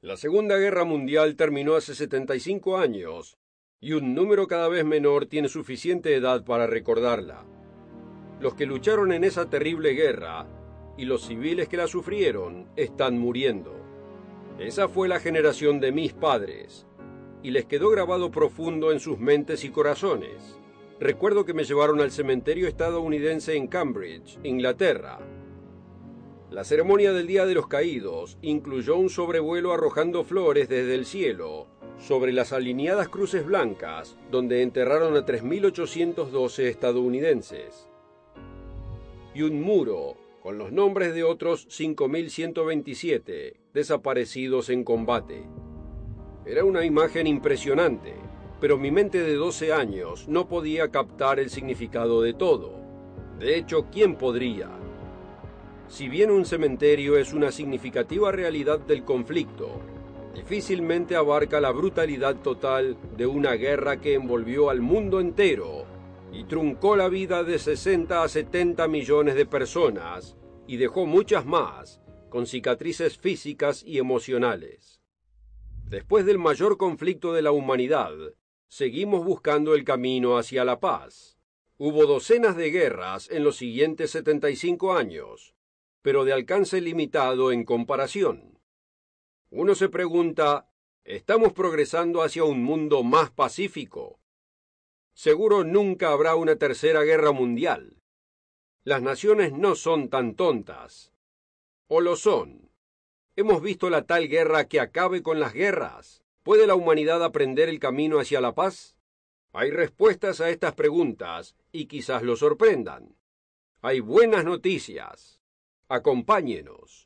La Segunda Guerra Mundial terminó hace 75 años, y un número cada vez menor tiene suficiente edad para recordarla. Los que lucharon en esa terrible guerra y los civiles que la sufrieron están muriendo. Esa fue la generación de mis padres, y les quedó grabado profundo en sus mentes y corazones. Recuerdo que me llevaron al cementerio estadounidense en Cambridge, Inglaterra. La ceremonia del Día de los Caídos incluyó un sobrevuelo arrojando flores desde el cielo sobre las alineadas cruces blancas, donde enterraron a 3.812 estadounidenses, y un muro con los nombres de otros 5.127 desaparecidos en combate. Era una imagen impresionante, pero mi mente de 12 años no podía captar el significado de todo. De hecho, ¿quién podría? Si bien un cementerio es una significativa realidad del conflicto, difícilmente abarca la brutalidad total de una guerra que envolvió al mundo entero y truncó la vida de 60 a 70 millones de personas y dejó muchas más con cicatrices físicas y emocionales. Después del mayor conflicto de la humanidad, seguimos buscando el camino hacia la paz. Hubo docenas de guerras en los siguientes 75 años, pero de alcance limitado en comparación. Uno se pregunta, ¿estamos progresando hacia un mundo más pacífico? Seguro nunca habrá una tercera guerra mundial. Las naciones no son tan tontas. ¿O lo son? ¿Hemos visto la tal guerra que acabe con las guerras? ¿Puede la humanidad aprender el camino hacia la paz? Hay respuestas a estas preguntas y quizás lo sorprendan. Hay buenas noticias. Acompáñenos.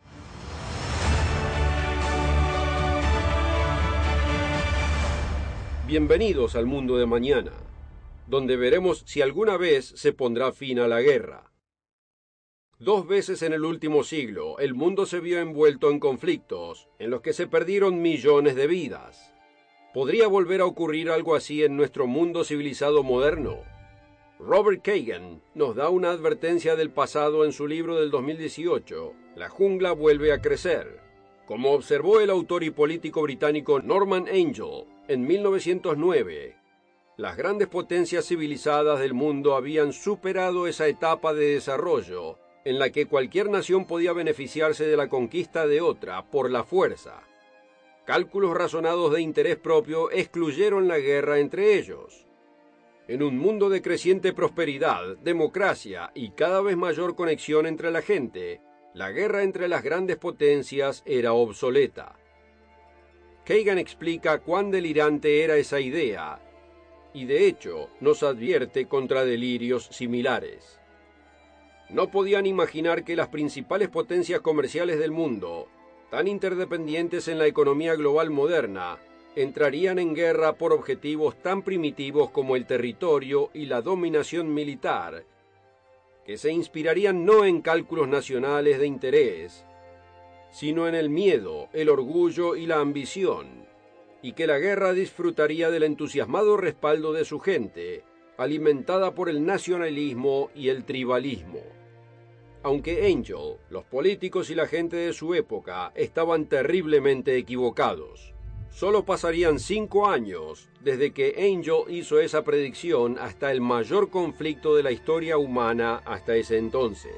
Bienvenidos al mundo de mañana, donde veremos si alguna vez se pondrá fin a la guerra. 2 veces en el último siglo, el mundo se vio envuelto en conflictos en los que se perdieron millones de vidas. ¿Podría volver a ocurrir algo así en nuestro mundo civilizado moderno? Robert Kagan nos da una advertencia del pasado en su libro del 2018, La jungla vuelve a crecer. Como observó el autor y político británico Norman Angell en 1909, las grandes potencias civilizadas del mundo habían superado esa etapa de desarrollo en la que cualquier nación podía beneficiarse de la conquista de otra por la fuerza. Cálculos razonados de interés propio excluyeron la guerra entre ellos. En un mundo de creciente prosperidad, democracia y cada vez mayor conexión entre la gente, la guerra entre las grandes potencias era obsoleta. Kagan explica cuán delirante era esa idea y de hecho nos advierte contra delirios similares. No podían imaginar que las principales potencias comerciales del mundo, tan interdependientes en la economía global moderna, entrarían en guerra por objetivos tan primitivos como el territorio y la dominación militar, que se inspirarían no en cálculos nacionales de interés, sino en el miedo, el orgullo y la ambición, y que la guerra disfrutaría del entusiasmado respaldo de su gente, alimentada por el nacionalismo y el tribalismo. Aunque Angell, los políticos y la gente de su época estaban terriblemente equivocados. Solo pasarían 5 años desde que Angell hizo esa predicción hasta el mayor conflicto de la historia humana hasta ese entonces.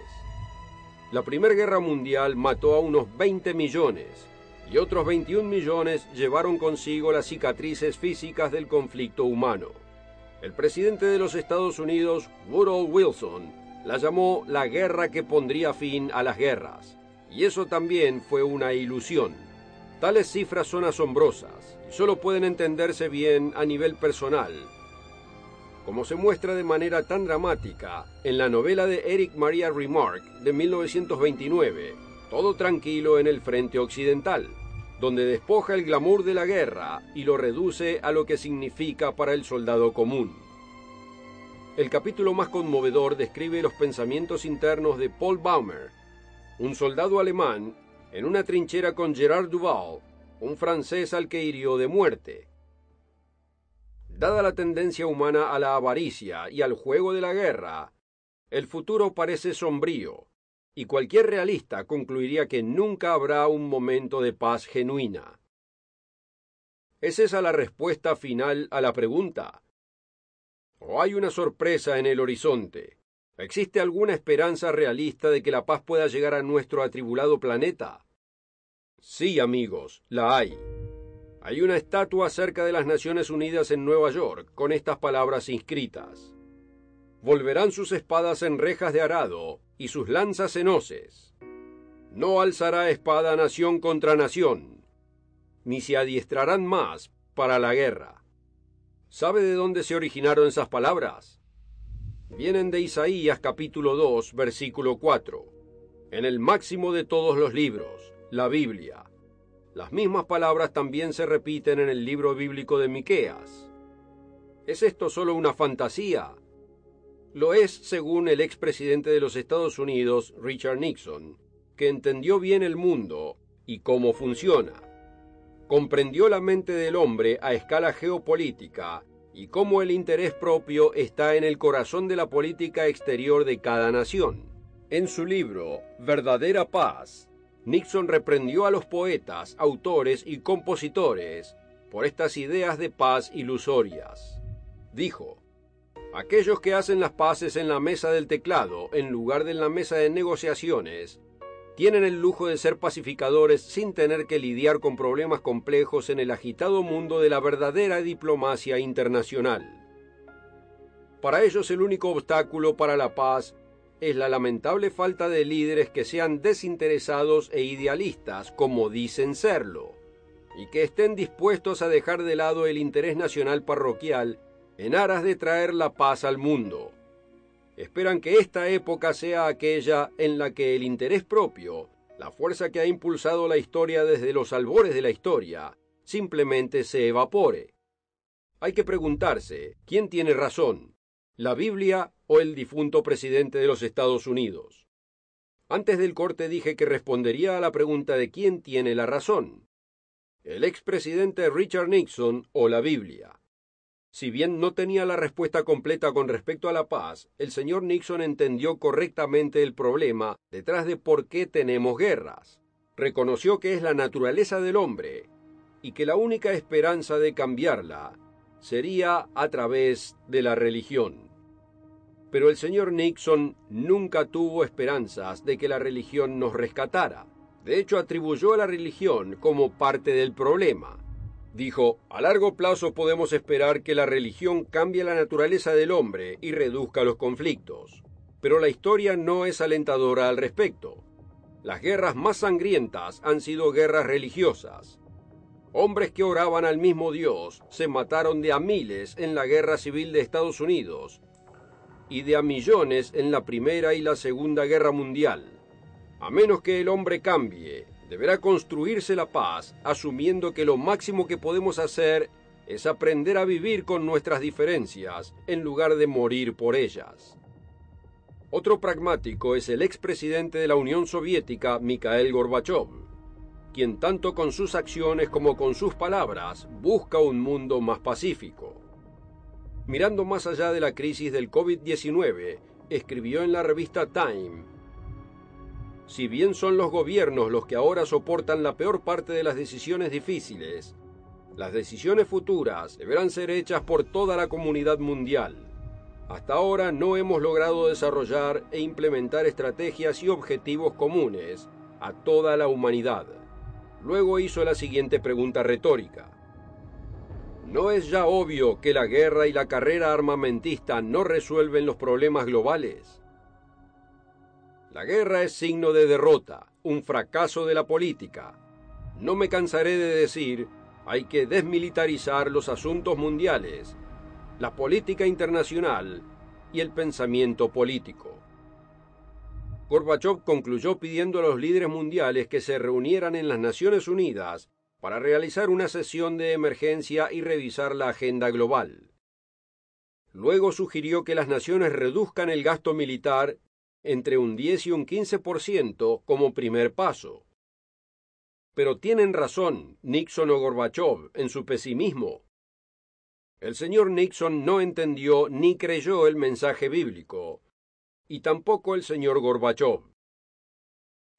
La Primera Guerra Mundial mató a unos 20 millones y otros 21 millones llevaron consigo las cicatrices físicas del conflicto humano. El presidente de los Estados Unidos, Woodrow Wilson, la llamó la guerra que pondría fin a las guerras, y eso también fue una ilusión. Tales cifras son asombrosas y solo pueden entenderse bien a nivel personal, como se muestra de manera tan dramática en la novela de Erich Maria Remarque de 1929, Todo tranquilo en el frente occidental, donde despoja el glamour de la guerra y lo reduce a lo que significa para el soldado común. El capítulo más conmovedor describe los pensamientos internos de Paul Baumer, un soldado alemán en una trinchera con Gerard Duval, un francés al que hirió de muerte. Dada la tendencia humana a la avaricia y al juego de la guerra, el futuro parece sombrío, y cualquier realista concluiría que nunca habrá un momento de paz genuina. ¿Es esa la respuesta final a la pregunta? ¿O hay una sorpresa en el horizonte? ¿Existe alguna esperanza realista de que la paz pueda llegar a nuestro atribulado planeta? Sí, amigos, la hay. Hay una estatua cerca de las Naciones Unidas en Nueva York con estas palabras inscritas: volverán sus espadas en rejas de arado y sus lanzas en hoces. No alzará espada nación contra nación, ni se adiestrarán más para la guerra. ¿Sabe de dónde se originaron esas palabras? Vienen de Isaías capítulo 2, versículo 4, en el máximo de todos los libros, la Biblia. Las mismas palabras también se repiten en el libro bíblico de Miqueas. ¿Es esto solo una fantasía? Lo es según el expresidente de los Estados Unidos, Richard Nixon, que entendió bien el mundo y cómo funciona. Comprendió la mente del hombre a escala geopolítica y cómo el interés propio está en el corazón de la política exterior de cada nación. En su libro, Verdadera Paz, Nixon reprendió a los poetas, autores y compositores por estas ideas de paz ilusorias. Dijo: aquellos que hacen las paces en la mesa del teclado en lugar de en la mesa de negociaciones tienen el lujo de ser pacificadores sin tener que lidiar con problemas complejos en el agitado mundo de la verdadera diplomacia internacional. Para ellos el único obstáculo para la paz es la lamentable falta de líderes que sean desinteresados e idealistas como dicen serlo, y que estén dispuestos a dejar de lado el interés nacional parroquial en aras de traer la paz al mundo. Esperan que esta época sea aquella en la que el interés propio, la fuerza que ha impulsado la historia desde los albores de la historia, simplemente se evapore. Hay que preguntarse, ¿quién tiene razón? ¿La Biblia o el difunto presidente de los Estados Unidos? Antes del corte dije que respondería a la pregunta de quién tiene la razón: el expresidente Richard Nixon o la Biblia. Si bien no tenía la respuesta completa con respecto a la paz, el señor Nixon entendió correctamente el problema detrás de por qué tenemos guerras. Reconoció que es la naturaleza del hombre y que la única esperanza de cambiarla sería a través de la religión. Pero el señor Nixon nunca tuvo esperanzas de que la religión nos rescatara. De hecho, atribuyó a la religión como parte del problema. Dijo: a largo plazo podemos esperar que la religión cambie la naturaleza del hombre y reduzca los conflictos. Pero la historia no es alentadora al respecto. Las guerras más sangrientas han sido guerras religiosas. Hombres que oraban al mismo Dios se mataron de a miles en la Guerra Civil de Estados Unidos y de a millones en la Primera y la Segunda Guerra Mundial. A menos que el hombre cambie, deberá construirse la paz, asumiendo que lo máximo que podemos hacer es aprender a vivir con nuestras diferencias, en lugar de morir por ellas. Otro pragmático es el expresidente de la Unión Soviética, Mikhail Gorbachev, quien tanto con sus acciones como con sus palabras busca un mundo más pacífico. Mirando más allá de la crisis del COVID-19, escribió en la revista Time: si bien son los gobiernos los que ahora soportan la peor parte de las decisiones difíciles, las decisiones futuras deberán ser hechas por toda la comunidad mundial. Hasta ahora no hemos logrado desarrollar e implementar estrategias y objetivos comunes a toda la humanidad. Luego hizo la siguiente pregunta retórica: ¿no es ya obvio que la guerra y la carrera armamentista no resuelven los problemas globales? La guerra es signo de derrota, un fracaso de la política. No me cansaré de decir, hay que desmilitarizar los asuntos mundiales, la política internacional y el pensamiento político. Gorbachev concluyó pidiendo a los líderes mundiales que se reunieran en las Naciones Unidas para realizar una sesión de emergencia y revisar la agenda global. Luego sugirió que las naciones reduzcan el gasto militar entre un 10 y un 15% como primer paso. Pero tienen razón Nixon o Gorbachev en su pesimismo. El señor Nixon no entendió ni creyó el mensaje bíblico, y tampoco el señor Gorbachev.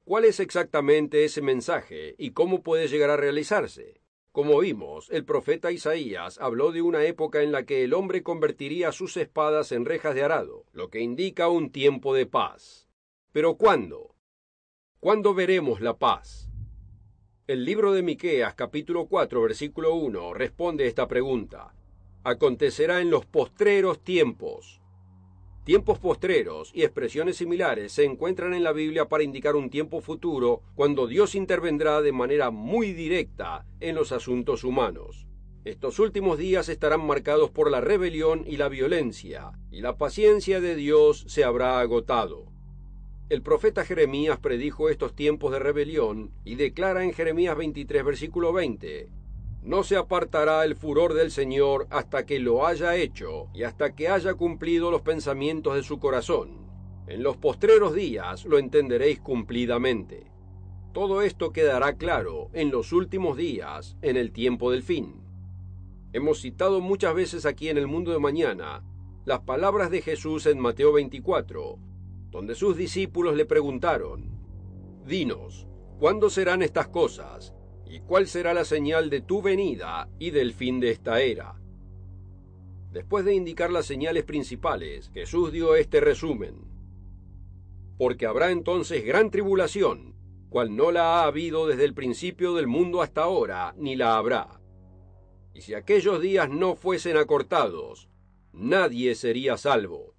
¿Cuál es exactamente ese mensaje y cómo puede llegar a realizarse? Como vimos, el profeta Isaías habló de una época en la que el hombre convertiría sus espadas en rejas de arado, lo que indica un tiempo de paz. ¿Pero cuándo? ¿Cuándo veremos la paz? El libro de Miqueas, capítulo 4, versículo 1, responde esta pregunta. Acontecerá en los postreros tiempos. Tiempos postreros y expresiones similares se encuentran en la Biblia para indicar un tiempo futuro cuando Dios intervendrá de manera muy directa en los asuntos humanos. Estos últimos días estarán marcados por la rebelión y la violencia, y la paciencia de Dios se habrá agotado. El profeta Jeremías predijo estos tiempos de rebelión y declara en Jeremías 23, versículo 20, «No se apartará el furor del Señor hasta que lo haya hecho y hasta que haya cumplido los pensamientos de su corazón. En los postreros días lo entenderéis cumplidamente». Todo esto quedará claro en los últimos días, en el tiempo del fin. Hemos citado muchas veces aquí en El Mundo de Mañana las palabras de Jesús en Mateo 24, donde sus discípulos le preguntaron, «Dinos, ¿cuándo serán estas cosas? ¿Y cuál será la señal de tu venida y del fin de esta era?». Después de indicar las señales principales, Jesús dio este resumen. «Porque habrá entonces gran tribulación, cual no la ha habido desde el principio del mundo hasta ahora, ni la habrá. Y si aquellos días no fuesen acortados, nadie sería salvo».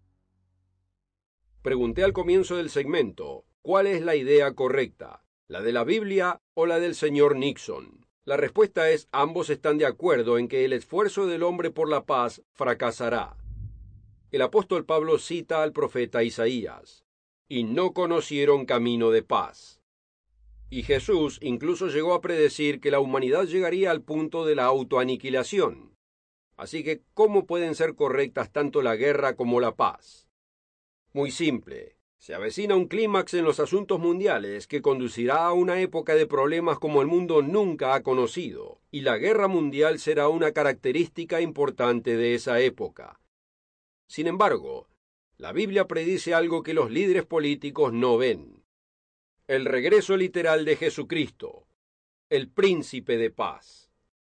Pregunté al comienzo del segmento, ¿cuál es la idea correcta? ¿La de la Biblia o la del señor Nixon? La respuesta es, ambos están de acuerdo en que el esfuerzo del hombre por la paz fracasará. El apóstol Pablo cita al profeta Isaías, «Y no conocieron camino de paz». Y Jesús incluso llegó a predecir que la humanidad llegaría al punto de la autoaniquilación. Así que, ¿cómo pueden ser correctas tanto la guerra como la paz? Muy simple. Se avecina un clímax en los asuntos mundiales que conducirá a una época de problemas como el mundo nunca ha conocido, y la guerra mundial será una característica importante de esa época. Sin embargo, la Biblia predice algo que los líderes políticos no ven: el regreso literal de Jesucristo, el príncipe de paz.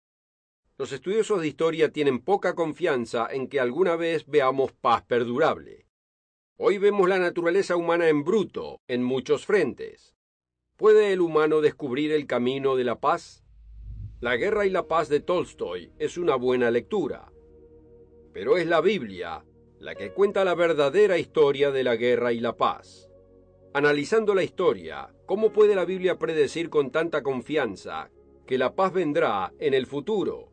Los estudiosos de historia tienen poca confianza en que alguna vez veamos paz perdurable. Hoy vemos la naturaleza humana en bruto, en muchos frentes. ¿Puede el humano descubrir el camino de la paz? La guerra y la paz de Tolstoy es una buena lectura. Pero es la Biblia la que cuenta la verdadera historia de la guerra y la paz. Analizando la historia, ¿cómo puede la Biblia predecir con tanta confianza que la paz vendrá en el futuro?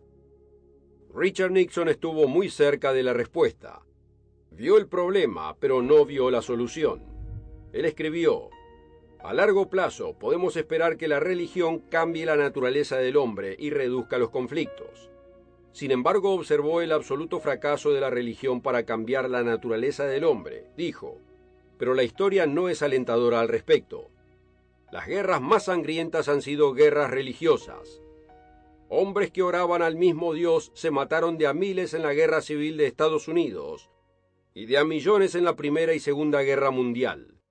Richard Nixon estuvo muy cerca de la respuesta. Vio el problema, pero no vio la solución. Él escribió, «A largo plazo podemos esperar que la religión cambie la naturaleza del hombre y reduzca los conflictos». Sin embargo, observó el absoluto fracaso de la religión para cambiar la naturaleza del hombre. Dijo, «Pero la historia no es alentadora al respecto. Las guerras más sangrientas han sido guerras religiosas. Hombres que oraban al mismo Dios se mataron de a miles en la Guerra Civil de Estados Unidos y de a millones en la Primera y Segunda Guerra Mundial.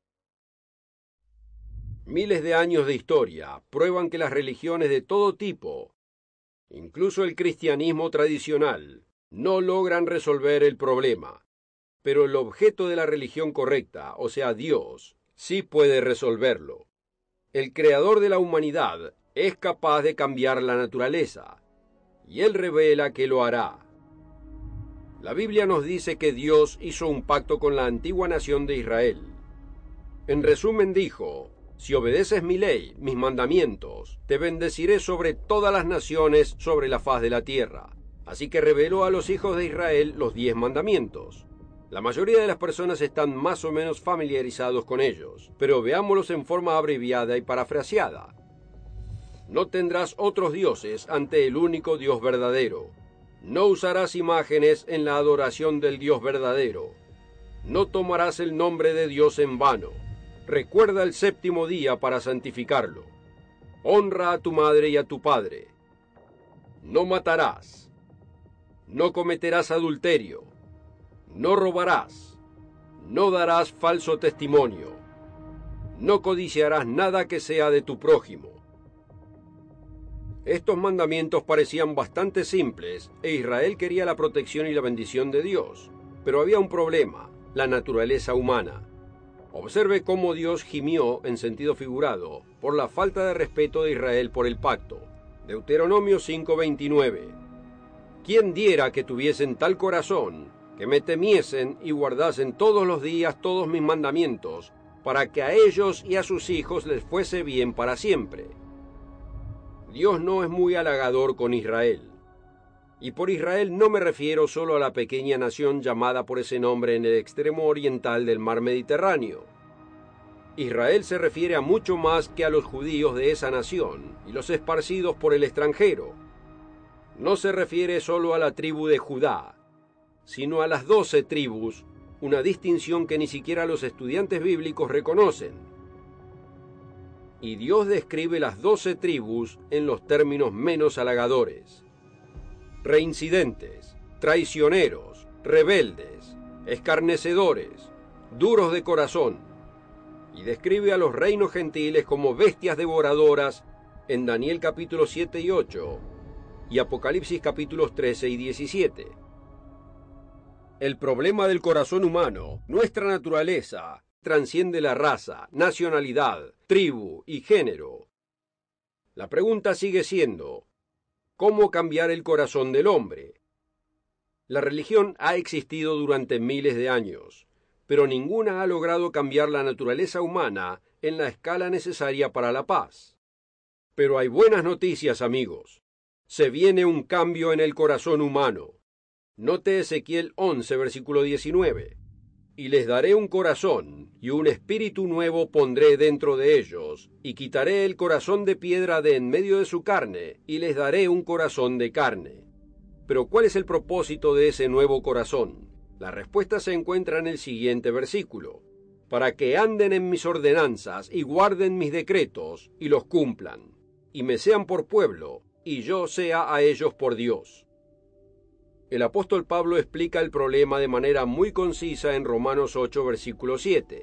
Miles de años de historia prueban que las religiones de todo tipo, incluso el cristianismo tradicional, no logran resolver el problema. Pero el objeto de la religión correcta, o sea, Dios, sí puede resolverlo. El creador de la humanidad es capaz de cambiar la naturaleza, y Él revela que lo hará. La Biblia nos dice que Dios hizo un pacto con la antigua nación de Israel. En resumen dijo, «Si obedeces mi ley, mis mandamientos, te bendeciré sobre todas las naciones sobre la faz de la tierra». Así que reveló a los hijos de Israel los 10 mandamientos. La mayoría de las personas están más o menos familiarizados con ellos, pero veámoslos en forma abreviada y parafraseada. «No tendrás otros dioses ante el único Dios verdadero. No usarás imágenes en la adoración del Dios verdadero. No tomarás el nombre de Dios en vano. Recuerda el séptimo día para santificarlo. Honra a tu madre y a tu padre. No matarás. No cometerás adulterio. No robarás. No darás falso testimonio. No codiciarás nada que sea de tu prójimo. Estos mandamientos parecían bastante simples, e Israel quería la protección y la bendición de Dios. Pero había un problema: la naturaleza humana. Observe cómo Dios gimió, en sentido figurado, por la falta de respeto de Israel por el pacto. Deuteronomio 5:29. ¿Quién diera que tuviesen tal corazón, que me temiesen y guardasen todos los días todos mis mandamientos, para que a ellos y a sus hijos les fuese bien para siempre? Dios no es muy halagador con Israel. Y por Israel no me refiero solo a la pequeña nación llamada por ese nombre en el extremo oriental del mar Mediterráneo. Israel se refiere a mucho más que a los judíos de esa nación y los esparcidos por el extranjero. No se refiere solo a la tribu de Judá, sino a las 12 tribus, una distinción que ni siquiera los estudiantes bíblicos reconocen. Y Dios describe las 12 tribus en los términos menos halagadores: reincidentes, traicioneros, rebeldes, escarnecedores, duros de corazón, y describe a los reinos gentiles como bestias devoradoras en Daniel capítulos 7 y 8 y Apocalipsis capítulos 13 y 17. El problema del corazón humano, nuestra naturaleza, transciende la raza, nacionalidad, tribu y género. La pregunta sigue siendo: ¿cómo cambiar el corazón del hombre? La religión ha existido durante miles de años, pero ninguna ha logrado cambiar la naturaleza humana en la escala necesaria para la paz. Pero hay buenas noticias, amigos. Se viene un cambio en el corazón humano. Note Ezequiel 11, versículo 19. Y les daré un corazón, y un espíritu nuevo pondré dentro de ellos, y quitaré el corazón de piedra de en medio de su carne, y les daré un corazón de carne. Pero ¿cuál es el propósito de ese nuevo corazón? La respuesta se encuentra en el siguiente versículo: para que anden en mis ordenanzas, y guarden mis decretos, y los cumplan, y me sean por pueblo, y yo sea a ellos por Dios. El apóstol Pablo explica el problema de manera muy concisa en Romanos 8, versículo 7.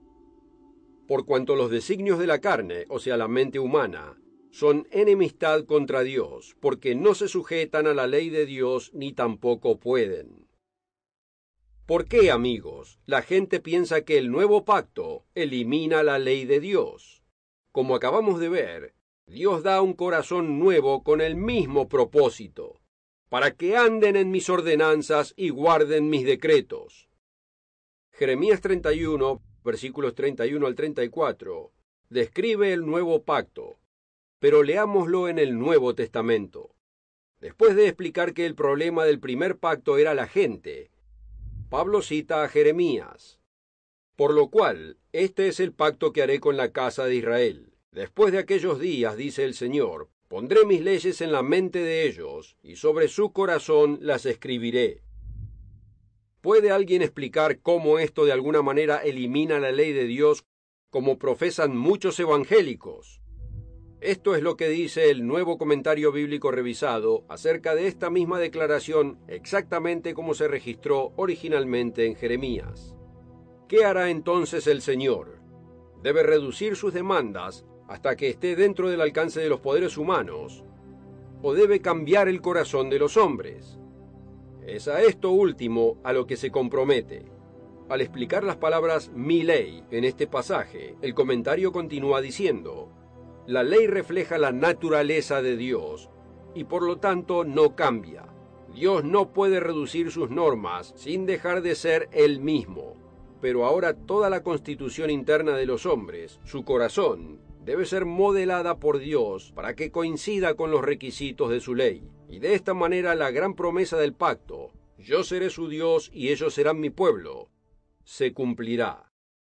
Por cuanto los designios de la carne, o sea, la mente humana, son enemistad contra Dios, porque no se sujetan a la ley de Dios ni tampoco pueden. ¿Por qué, amigos, la gente piensa que el nuevo pacto elimina la ley de Dios? Como acabamos de ver, Dios da un corazón nuevo con el mismo propósito: para que anden en mis ordenanzas y guarden mis decretos. Jeremías 31, versículos 31 al 34, describe el nuevo pacto, pero leámoslo en el Nuevo Testamento. Después de explicar que el problema del primer pacto era la gente, Pablo cita a Jeremías: por lo cual, este es el pacto que haré con la casa de Israel. Después de aquellos días, dice el Señor, pondré mis leyes en la mente de ellos, y sobre su corazón las escribiré. ¿Puede alguien explicar cómo esto de alguna manera elimina la ley de Dios, como profesan muchos evangélicos? Esto es lo que dice el Nuevo Comentario Bíblico Revisado acerca de esta misma declaración, exactamente como se registró originalmente en Jeremías. ¿Qué hará entonces el Señor? ¿Debe reducir sus demandas hasta que esté dentro del alcance de los poderes humanos, o debe cambiar el corazón de los hombres? Es a esto último a lo que se compromete. Al explicar las palabras mi ley en este pasaje, el comentario continúa diciendo: la ley refleja la naturaleza de Dios y por lo tanto no cambia. Dios no puede reducir sus normas sin dejar de ser Él mismo. Pero ahora toda la constitución interna de los hombres, su corazón, debe ser modelada por Dios para que coincida con los requisitos de su ley. Y de esta manera la gran promesa del pacto, yo seré su Dios y ellos serán mi pueblo, se cumplirá.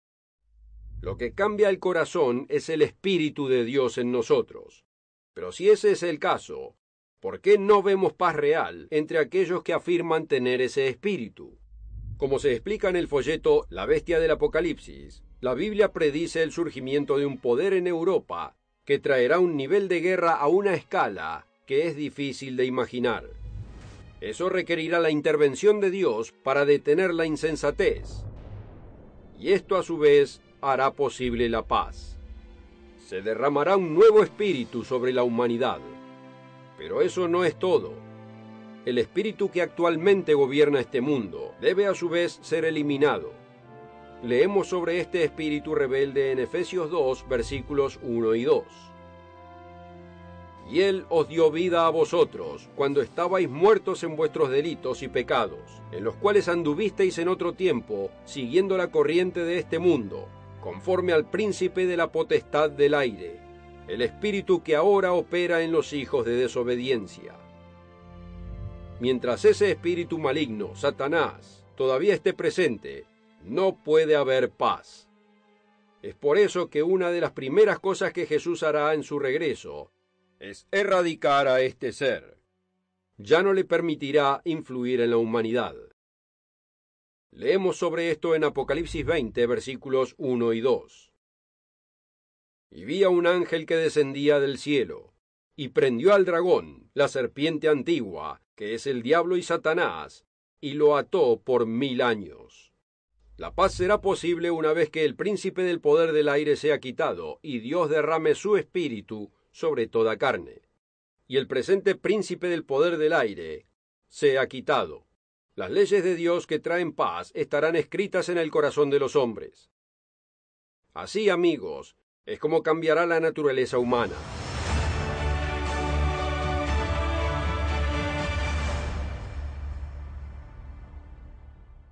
Lo que cambia el corazón es el Espíritu de Dios en nosotros. Pero si ese es el caso, ¿por qué no vemos paz real entre aquellos que afirman tener ese espíritu? Como se explica en el folleto La Bestia del Apocalipsis, la Biblia predice el surgimiento de un poder en Europa que traerá un nivel de guerra a una escala que es difícil de imaginar. Eso requerirá la intervención de Dios para detener la insensatez. Y esto a su vez hará posible la paz. Se derramará un nuevo espíritu sobre la humanidad. Pero eso no es todo. El espíritu que actualmente gobierna este mundo debe a su vez ser eliminado. Leemos sobre este espíritu rebelde en Efesios 2, versículos 1 y 2. Y Él os dio vida a vosotros, cuando estabais muertos en vuestros delitos y pecados, en los cuales anduvisteis en otro tiempo, siguiendo la corriente de este mundo, conforme al príncipe de la potestad del aire, el espíritu que ahora opera en los hijos de desobediencia. Mientras ese espíritu maligno, Satanás, todavía esté presente, no puede haber paz. Es por eso que una de las primeras cosas que Jesús hará en su regreso es erradicar a este ser. Ya no le permitirá influir en la humanidad. Leemos sobre esto en Apocalipsis 20, versículos 1 y 2. Y vi a un ángel que descendía del cielo, y prendió al dragón, la serpiente antigua, que es el diablo y Satanás, y lo ató por 1000 años. La paz será posible una vez que el príncipe del poder del aire sea quitado, y Dios derrame su espíritu sobre toda carne, y el presente príncipe del poder del aire sea quitado. Las leyes de Dios que traen paz estarán escritas en el corazón de los hombres. Así, amigos, es como cambiará la naturaleza humana.